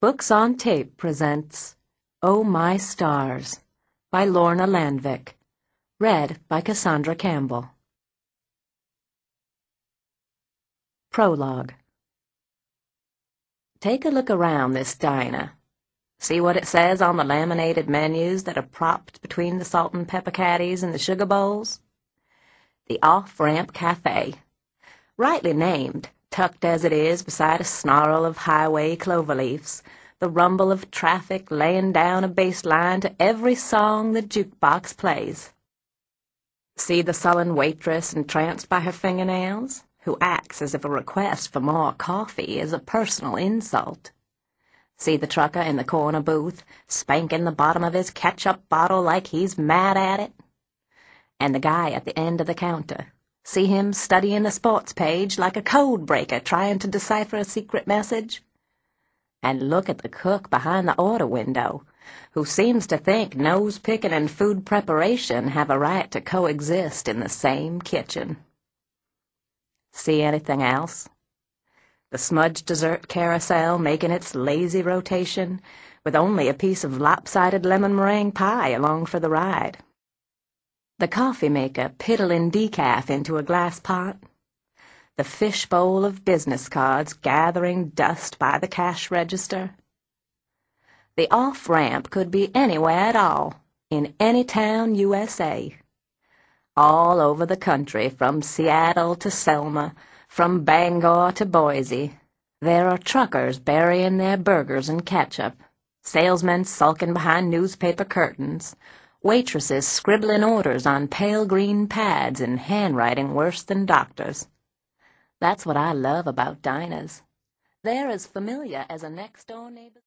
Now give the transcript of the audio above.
Books on Tape presents Oh My Stars by Lorna Landvik, read by Cassandra Campbell. Prologue. Take a look around this diner. See what it says on the laminated menus that are propped between the salt and pepper caddies and the sugar bowls? The Off-Ramp Cafe. Rightly named, tucked as it is beside a snarl of highway cloverleafs, the rumble of traffic laying down a bass line to every song the jukebox plays. See the sullen waitress entranced by her fingernails, who acts as if a request for more coffee is a personal insult. See the trucker in the corner booth, spanking the bottom of his ketchup bottle like he's mad at it. And the guy at the end of the counter. See him studying the sports page like a code breaker trying to decipher a secret message. And look at the cook behind the order window, who seems to think nose-picking and food preparation have a right to coexist in the same kitchen. See anything else? The smudged dessert carousel making its lazy rotation, with only a piece of lopsided lemon meringue pie along for the ride. The coffee maker piddling decaf into a glass pot. The fishbowl of business cards gathering dust by the cash register. The off-ramp could be anywhere at all, in any town, USA. All over the country, from Seattle to Selma, from Bangor to Boise, there are truckers burying their burgers in ketchup, salesmen sulking behind newspaper curtains, waitresses scribbling orders on pale green pads in handwriting worse than doctors. That's what I love about diners. They're as familiar as a next-door neighbor.